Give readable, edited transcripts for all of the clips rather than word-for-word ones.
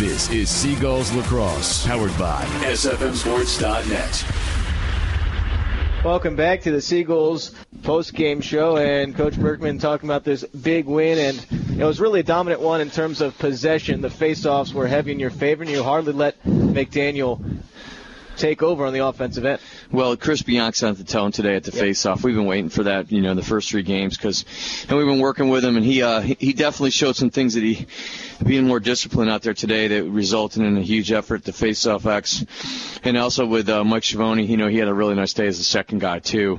This is Seagulls Lacrosse, powered by SFMSports.net. Welcome back to the Seagulls post-game show, and Coach Berkman talking about this big win, and it was really a dominant one in terms of possession. The face-offs were heavy in your favor, and you hardly let McDaniel take over on the offensive end. Well, Chris Bianchi set the tone today at the face-off. We've been waiting for that, the first three games, and we've been working with him, and he definitely showed some things that he being more disciplined out there today that resulted in a huge effort at the face-off X, and also with Mike Schiavone, he had a really nice day as the second guy too.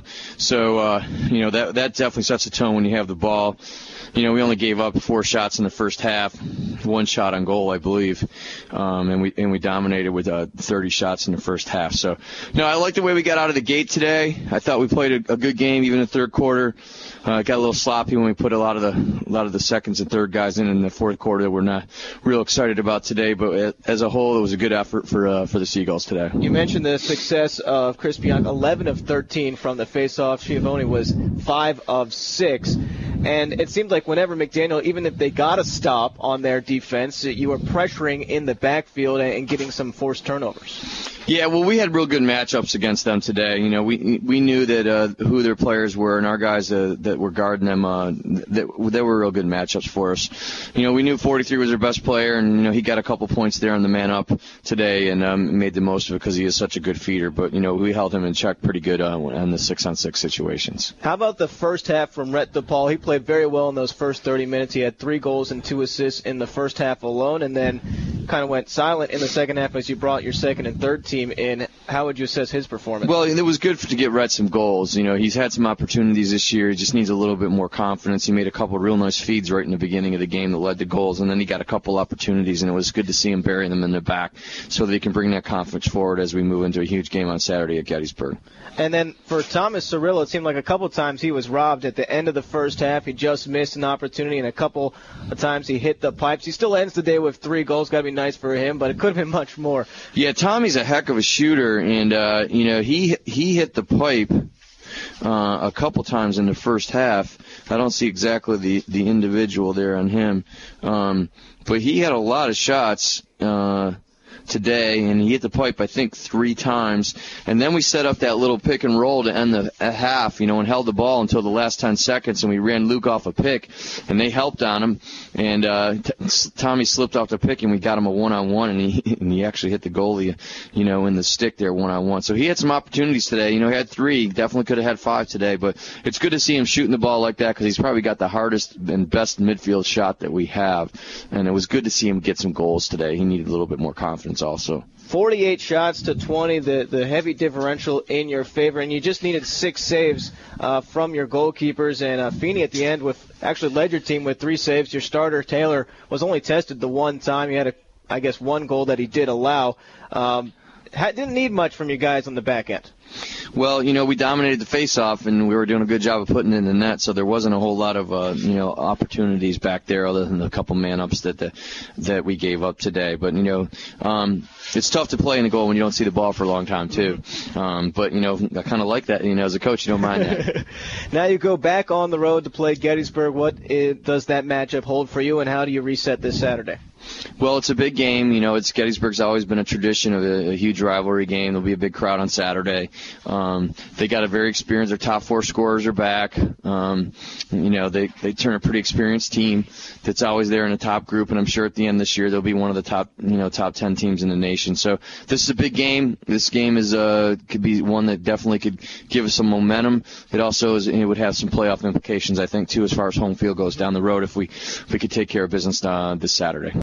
So that definitely sets the tone when you have the ball. We only gave up 4 shots in the first half, 1 shot on goal, I believe, and we dominated with 30 shots in the first half. So, I like the way we got out of the gate today. I thought we played a good game, even in the third quarter. Got a little sloppy when we put a lot of the seconds and third guys in the fourth quarter that we're not real excited about today. But as a whole, it was a good effort for the Seagulls today. You mentioned the success of Chris Bianchi, 11 of 13 from the face-off. Schiavone was 5 of 6. And it seemed like whenever McDaniel, even if they got a stop on their defense, you were pressuring in the backfield and getting some forced turnovers. Yeah, well, we had real good matchups against them today. We knew that who their players were, and our guys that were guarding them, they were real good matchups for us. We knew 43 was their best player, and he got a couple points there on the man up today, and made the most of it because he is such a good feeder. But we held him in check pretty good on the 6-on-6 situations. How about the first half from Rhett DePaul? He played very well in those first 30 minutes. He had 3 goals and 2 assists in the first half alone, and then kind of went silent in the second half as you brought your second and third team in. How would you assess his performance? Well, it was good to get Rhett some goals. He's had some opportunities this year. He just needs a little bit more confidence. He made a couple of real nice feeds right in the beginning of the game that led to goals, and then he got a couple opportunities, and it was good to see him bury them in the back so that he can bring that confidence forward as we move into a huge game on Saturday at Gettysburg. And then for Thomas Cirillo, it seemed like a couple times he was robbed at the end of the first half. He just missed an opportunity, and a couple of times he hit the pipes. He still ends the day with 3 goals. Got to be nice for him, but it could have been much more. Yeah, Tommy's a heck of a shooter, and he hit the pipe a couple times in the first half. I don't see exactly the individual there on him, but he had a lot of shots today, and he hit the pipe, I think, 3 times. And then we set up that little pick and roll to end the half, and held the ball until the last 10 seconds, and we ran Luke off a pick, and they helped on him. And Tommy slipped off the pick, and we got him a one-on-one, and he actually hit the goalie, in the stick there one-on-one. So he had some opportunities today. He had 3, definitely could have had 5 today, but it's good to see him shooting the ball like that because he's probably got the hardest and best midfield shot that we have. And it was good to see him get some goals today. He needed a little bit more confidence also. 48 shots to 20, the heavy differential in your favor, and you just needed 6 saves from your goalkeepers. And Feeney at the end actually led your team with 3 saves. Your starter, Taylor, was only tested the 1 time. He had, 1 goal that he did allow. Didn't need much from you guys on the back end. Well, we dominated the face-off, and we were doing a good job of putting it in the net, so there wasn't a whole lot of, opportunities back there other than the couple man-ups that we gave up today. But, it's tough to play in the goal when you don't see the ball for a long time, too. But, I kind of like that. As a coach, you don't mind that. Now you go back on the road to play Gettysburg. What does that matchup hold for you, and how do you reset this Saturday? Well, it's a big game. Gettysburg's always been a tradition of a huge rivalry game. There'll be a big crowd on Saturday. They got a very experienced. Their top 4 scorers are back. They turn a pretty experienced team that's always there in the top group, and I'm sure at the end this year they'll be one of the top 10 teams in the nation. So this is a big game. This game could be one that definitely could give us some momentum. It also would have some playoff implications, I think, too, as far as home field goes down the road if we could take care of business this Saturday.